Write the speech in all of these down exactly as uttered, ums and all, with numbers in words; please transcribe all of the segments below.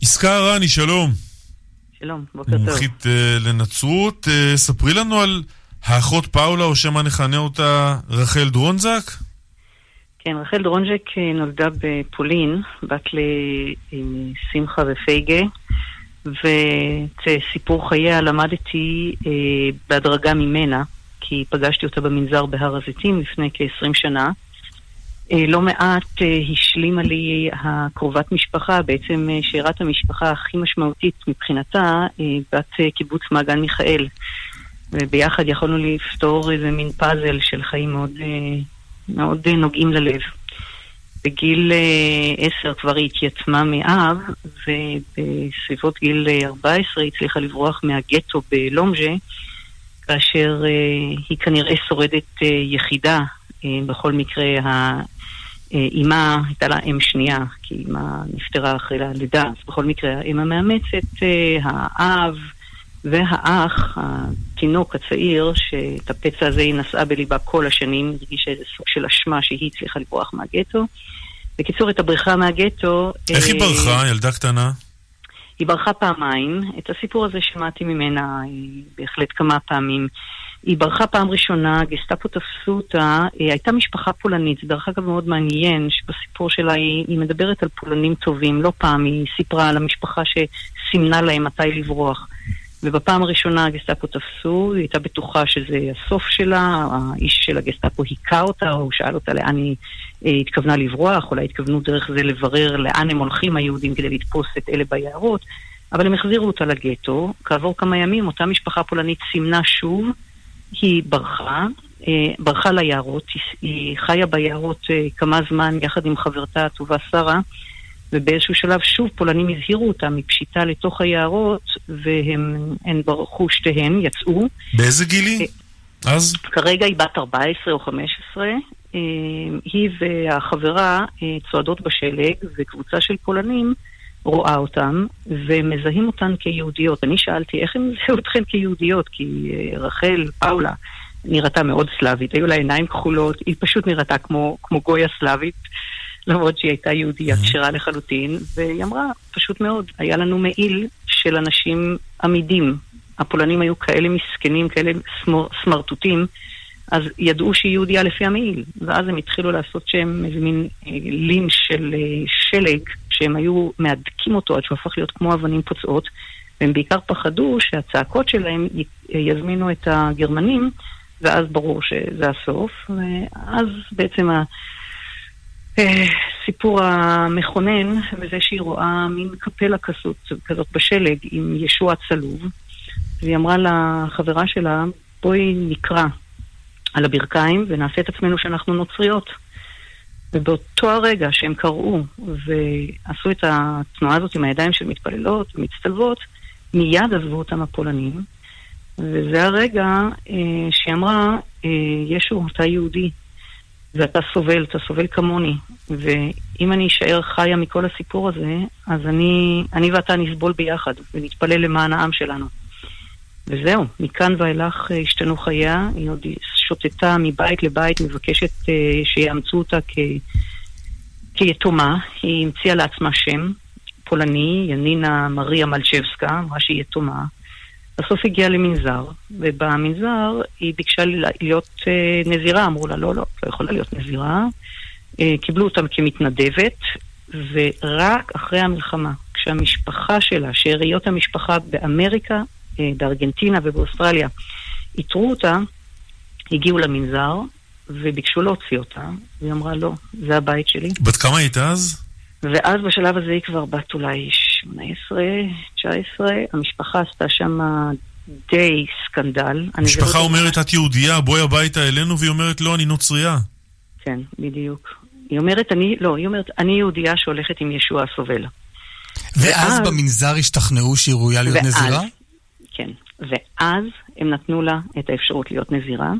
עסקה רני, שלום. שלום, בוקר טוב. מומחית uh, לנצרות. Uh, ספרי לנו על האחות פאולה, או שמה נכנה אותה רחל דרונזק? כן, רחל דרונזק נולדה בפולין, בת לשמחה ופייגה, ואת סיפור חייה למדתי uh, בהדרגה ממנה, כי פגשתי אותה במנזר בהר הזיתים לפני כ-עשרים שנה. לא מעט השלימה לי הקרובת משפחה, בעצם שארת המשפחה הכי משמעותית מבחינתה, בת קיבוץ מעגן מיכאל. וביחד יכולנו לפתור איזה מין פאזל של חיים מאוד, מאוד נוגעים ללב. בגיל עשר כבר היא התייצמה מאב, ובסביבות גיל ארבע עשרה הצליחה לברוח מהגטו בלומז'ה, כאשר היא כנראה שורדת יחידה. בכל מקרה, האמא הייתה לה אם שנייה, כי אמא נפטרה אחרי הלידה. בכל מקרה, האמא מאמצת, האב והאח, התינוק הצעיר, שאת הפצע הזה היא נשאה בליבה כל השנים, הרגישה איזה סוג של אשמה שהיא הצליחה לברוח מהגטו. בקיצור, את הבריחה מהגטו... איך היא ברחה, ילדה קטנה? היא ברחה פעמיים. את הסיפור הזה שמעתי ממנה בהחלט כמה פעמים. היא ברחה פעם ראשונה, גסטאפו תפסו אותה, הייתה משפחה פולנית, זה דרך אגב מאוד מעניין, שבסיפור שלה היא, היא מדברת על פולנים טובים, לא פעם היא סיפרה על המשפחה שסימנה להם מתי לברוח, ובפעם הראשונה גסטאפו תפסו, היא הייתה בטוחה שזה הסוף שלה, האיש של הגסטאפו היכה אותה, או שאל אותה לאן היא התכוונה לברוח, אולי התכוונו דרך זה לברר לאן הם הולכים היהודים כדי לתפוס את אלה ביערות, אבל הם החזירו אותה לגטו, כעבור כמה ימים אותה משפחה פולנית סימנה שוב, היא ברחה, ברחה ליערות, היא חיה ביערות כמה זמן יחד עם חברתה הטובה שרה, ובאיזשהו שלב שוב פולנים הזהירו אותה מפשיטה לתוך היערות, והן ברחו שתיהן, יצאו. באיזה גילי? אז? כרגע היא בת ארבע עשרה או חמש עשרה, היא והחברה צועדות בשלג, וקבוצה של פולנים רואה אותם, ומזהים אותן כיהודיות. אני שאלתי, איך הם זהו אתכן כיהודיות? כי רחל, פאולה, נראתה מאוד סלאבית, היו לה עיניים כחולות, היא פשוט נראתה כמו, כמו גויה סלאבית, למרות שהיא הייתה יהודייה כשרה לחלוטין, והיא אמרה, פשוט מאוד, היה לנו מעיל של אנשים עמידים. הפולנים היו כאלה מסכנים, כאלה סמר, סמרטוטים, אז ידעו שהיא יהודייה לפי המעיל, ואז הם התחילו לעשות שהם איזה מין לין של שלג, שהם היו מהדקים אותו עד שהוא הפך להיות כמו אבנים פוצעות, והם בעיקר פחדו שהצעקות שלהם יזמינו את הגרמנים, ואז ברור שזה הסוף, ואז בעצם הסיפור המכונן, וזה שהיא רואה מין קפלה כזאת, כזאת בשלג עם ישוע צלוב, והיא אמרה לחברה שלה, בואי נקרא על הברכיים ונעשה את עצמנו שאנחנו נוצריות. ובאותו הרגע שהם קראו ועשו את התנועה הזאת עם הידיים של מתפללות ומצטלבות, מיד עזבו אותם הפולנים, וזה הרגע אה, שהיא אמרה, אה, ישו, אתה יהודי, ואתה סובל, אתה סובל כמוני, ואם אני אשאר חיה מכל הסיפור הזה, אז אני, אני ואתה נסבול ביחד, ונתפלל למען העם שלנו. וזהו, מכאן ואילך השתנו חייה, היא עוד שוטטה מבית לבית, מבקשת uh, שיאמצו אותה כ... כיתומה, היא המציאה לעצמה שם, פולני, ינינה מריה מלצ'בסקה, אמרה שהיא יתומה, בסוף הגיעה למנזר, ובמנזר היא ביקשה להיות uh, נזירה, אמרו לה לא, לא, לא יכולה להיות נזירה, uh, קיבלו אותה כמתנדבת, ורק אחרי המלחמה, כשהמשפחה שלה, שאריות המשפחה באמריקה, בארגנטינה ובאוסטרליה, איתרו אותה, הגיעו למנזר, וביקשו להוציא אותה, והיא אמרה, לא, זה הבית שלי. בת כמה היית אז? ואז בשלב הזה היא כבר בת אולי שמונה עשרה, תשע עשרה, המשפחה עשתה שם די סקנדל. המשפחה אומרת, את יהודייה, בואי הביתה אלינו, והיא אומרת, לא, אני נוצריה. כן, בדיוק. היא אומרת, אני, לא, היא אומרת, אני יהודייה שהולכת עם ישוע הסובל. ואז במנזר השתכנעו שהיא ראויה להיות נזירה? כן, ואז הם נתנו לה את האפשרות להיות נזירה,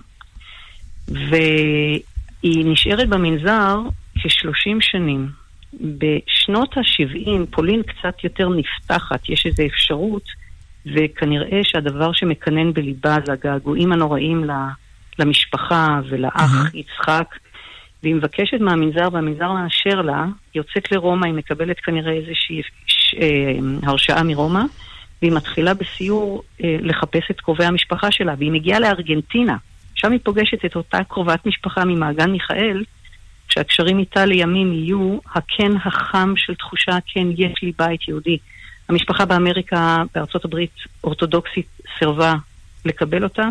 והיא נשארת במנזר כשלושים שנים. בשנות ה-שבעים פולין קצת יותר נפתחת, יש איזו אפשרות, וכנראה שהדבר שמקנן בליבה זה הגעגועים הנוראים למשפחה ולאח mm-hmm. יצחק, והיא מבקשת מהמנזר, והמנזר מאשר לה, יוצאת לרומא, היא מקבלת כנראה איזושהי הרשאה מרומא, והיא מתחילה בסיור לחפש את קרובי המשפחה שלה, והיא מגיעה לארגנטינה. שם היא פוגשת את אותה קרובת משפחה ממעגן מיכאל, שהקשרים איתה לימים יהיו הכן החם של תחושה, כן, יש לי בית יהודי. המשפחה באמריקה, בארצות הברית, אורתודוקסית, סרבה לקבל אותה.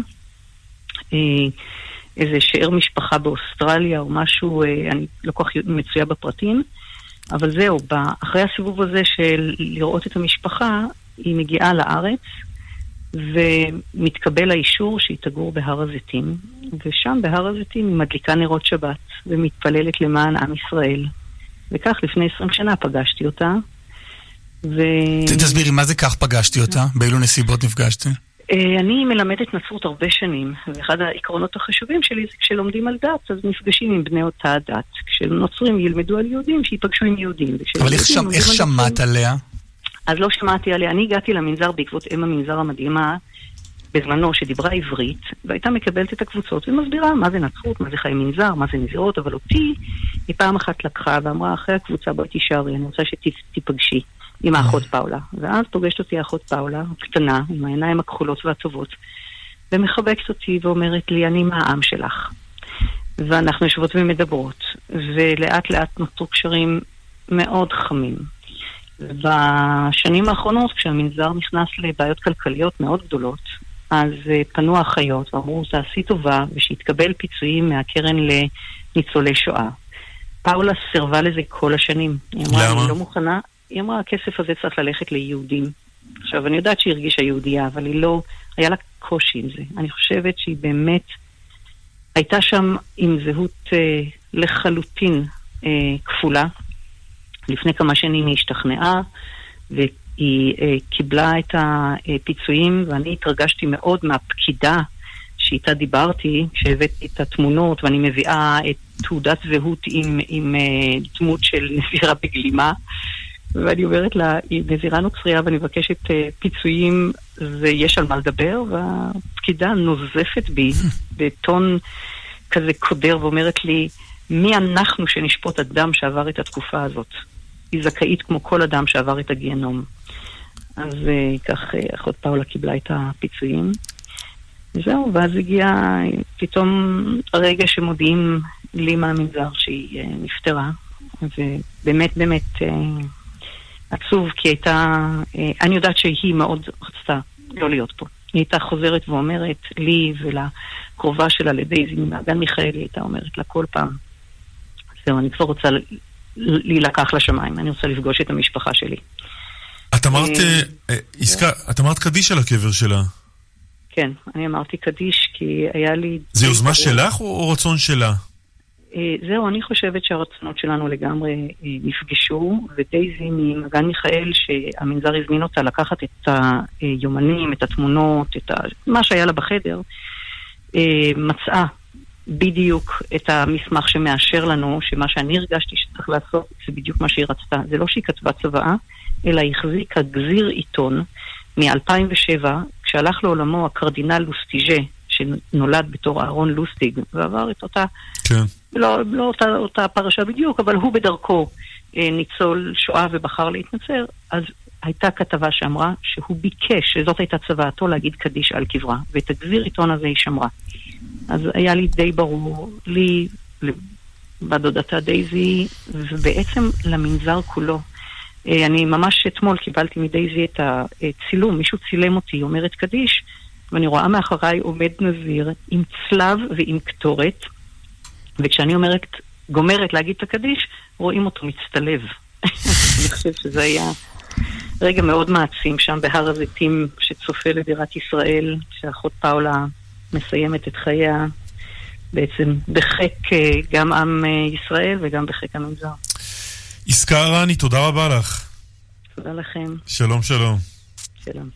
איזה שאר משפחה באוסטרליה או משהו, אני לא כל כך מצויה בפרטים, אבל זהו, אחרי הסיבוב הזה של לראות את המשפחה, היא מגיעה לארץ, ומתקבל האישור שהיא תגור בהר הזיתים, ושם בהר הזיתים היא מדליקה נרות שבת, ומתפללת למען עם ישראל. וכך לפני עשרים שנה פגשתי אותה. ו... תסבירי, מה זה כך פגשתי אותה? באילו נסיבות נפגשתי? אני מלמדת נצרות הרבה שנים, ואחד העקרונות החשובים שלי זה כשלומדים על דת, אז נפגשים עם בני אותה דת. כשנוצרים ילמדו על יהודים, שיפגשו עם יהודים. אבל איך, שם, איך שמעת עליה? אז לא שמעתי עליה. אני הגעתי למנזר בעקבות אם המנזר המדהימה, בזמנו שדיברה עברית, והייתה מקבלת את הקבוצות ומסבירה מה זה נצרות, מה זה חיי מנזר, מה זה נזירות, אבל אותי היא פעם אחת לקחה ואמרה, אחרי הקבוצה בואי תישארי, אני רוצה שתיפגשי עם האחות פאולה. ואז פוגשת אותי האחות פאולה, קטנה, עם העיניים הכחולות והטובות, ומחבקת אותי ואומרת לי, אני מהעם שלך. ואנחנו יושבות ומדברות, ולאט לאט נותרו קשרים מאוד חמים. בשנים האחרונות, כשהמנזר נכנס לבעיות כלכליות מאוד גדולות, אז פנו האחיות ואמרו, תעשי טובה, ושהתקבל פיצויים מהקרן לניצולי שואה. פאולה סרבה לזה כל השנים. היא אמרה, למה? אני לא מוכנה. היא אמרה, הכסף הזה צריך ללכת ליהודים. עכשיו, אני יודעת שהיא הרגישה יהודייה, אבל היא לא, היה לה קושי עם זה. אני חושבת שהיא באמת הייתה שם עם זהות אה, לחלוטין אה, כפולה. לפני כמה שנים היא השתכנעה, והיא אה, קיבלה את הפיצויים, ואני התרגשתי מאוד מהפקידה שאיתה דיברתי, כשהבאתי את התמונות, ואני מביאה את תעודת זהות עם, עם אה, דמות של נזירה בגלימה, ואני אומרת לה, היא נזירה נוצריה, ואני מבקשת אה, פיצויים, ויש על מה לדבר, והפקידה נוזפת בי, בטון כזה קודר, ואומרת לי, מי אנחנו שנשפוט אדם שעבר את התקופה הזאת? היא זכאית כמו כל אדם שעבר את הגיהנום. אז כך אחות פאולה קיבלה את הפיצויים. וזהו, ואז הגיע פתאום הרגע שמודיעים לי מהמנזר שהיא נפטרה. ובאמת באמת עצוב, כי הייתה, אני יודעת שהיא מאוד רצתה לא להיות פה. היא הייתה חוזרת ואומרת לי ולקרובה שלה לדייזי ממעגן מיכאל, היא הייתה אומרת לה כל פעם, זהו, אני כבר רוצה להילקח לשמיים, אני רוצה לפגוש את המשפחה שלי. את אמרת, עסקה, את אמרת קדיש על הקבר שלה. כן, אני אמרתי קדיש כי היה לי... זה יוזמה שלך או רצון שלה? זהו, אני חושבת שהרצונות שלנו לגמרי נפגשו, ודייזי ממעגן מיכאל, שהמנזר הזמין אותה לקחת את היומנים, את התמונות, את מה שהיה לה בחדר, מצאה בדיוק את המסמך שמאשר לנו, שמה שאני הרגשתי שצריך לעשות, זה בדיוק מה שהיא רצתה. זה לא שהיא כתבה צוואה, אלא היא החזיקה גזיר עיתון מ-אלפיים ושבע, כשהלך לעולמו הקרדינל לוסטיג'ה, שנולד בתור אהרון לוסטיג, ועבר את אותה, כן. לא, לא אותה, אותה פרשה בדיוק, אבל הוא בדרכו אה, ניצול שואה ובחר להתנצר, אז הייתה כתבה שאמרה שהוא ביקש, שזאת הייתה צוואתו להגיד קדיש על קברה, ואת הגזיר עיתון הזה היא שמרה. אז היה לי די ברור, לי, בדודתה דייזי, ובעצם למנזר כולו. אה, אני ממש אתמול קיבלתי מדייזי את הצילום, מישהו צילם אותי, אומרת קדיש, ואני רואה מאחוריי עומד נזיר עם צלב ועם כתורת, וכשאני אומרת, גומרת להגיד את הקדיש, רואים אותו מצטלב. אני חושב שזה היה רגע מאוד מעצים שם בהר הזיתים שצופה לבירת ישראל, שאחות פאולה מסיימת את חייה בעצם בחק גם עם ישראל וגם בחק המנזר. עסקה רני, תודה רבה לך. תודה לכם. שלום שלום. שלום.